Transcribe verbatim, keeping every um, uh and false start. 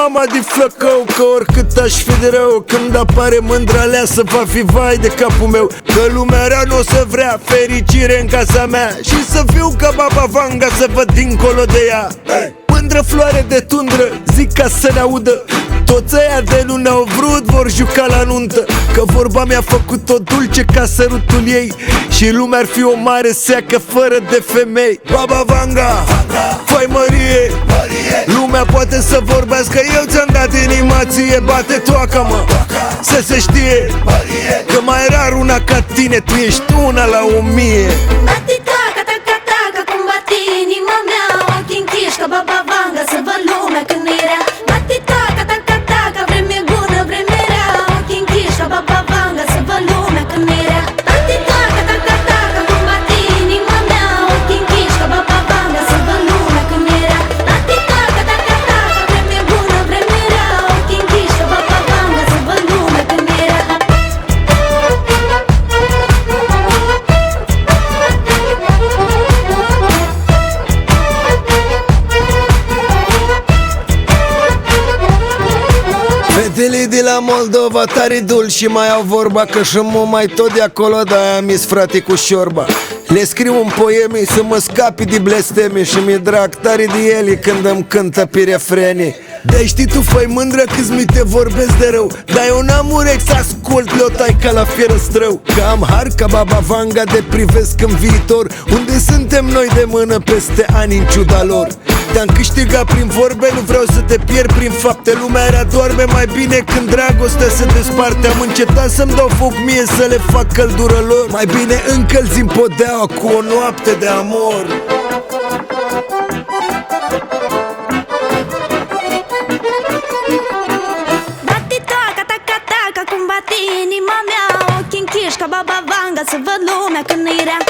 mama de flăcău, că oricât aș fi de rău, când apare mândra leasă va fi vai de capul meu. Că lumea rea n-o să vrea fericire în casa mea și să fiu ca Baba Vanga, să văd dincolo de ea. Mândră floare de tundră, zic ca să ne audă. Toți aia de nu ne-au vrut vor juca la nuntă, că vorba mi-a făcut-o dulce ca sărutul ei și lumea ar fi o mare seacă fără de femei. Baba Vanga, fai mărie, lumea poate să vorbească, eu ți-am dat inima ție. Bate toaca, mă, să se știe că mai rar una ca tine, tu ești una la o mie. Bate toaca, taca, taca, cum bate inima mea, ochii închiși ca Baba Vanga, să văd lumea când e rea. Bate toaca, taca, taca, vreme bună, vreme rea, ochii închiși ca Baba Vanga, să văd lumea când e rea. Bate toaca, taca, taca, cum bate inima mea, ochii închiși ca Baba Vanga, să văd lumea când e rea. Bate toaca, taca, taca, vreme bună, vreme rea, ochii închiși ca Baba Vanga, să văd lumea când e rea. Fetele de la Moldova tare dul și mai au vorba, că și mă mai tot de acolo, de-aia mi-s frate cu șorba. Le scriu un poeme să mă scapi de blesteme și mi-e drag tare de ele când îmi cântă pe refrene. De știi tu, fai mândră câți mi te vorbesc de rău, dar eu n-am urechi să ascult, le-o tai ca la fierăstrău. Că am har ca Baba Vanga de privesc în viitor, unde suntem noi de mână peste ani în ciuda lor. Te-am câștigat prin vorbe, nu vreau să te pierd prin fapte. Lumea era doarme mai bine când dragostea se desparte. Am încetat să-mi dau foc mie să le fac căldură lor. Mai bine încălzim podeaua cu o noapte de amor. Bate toaca, taca, taca, cum bate inima mea, ochii închiși ca Baba Vanga, să văd lumea când e rea.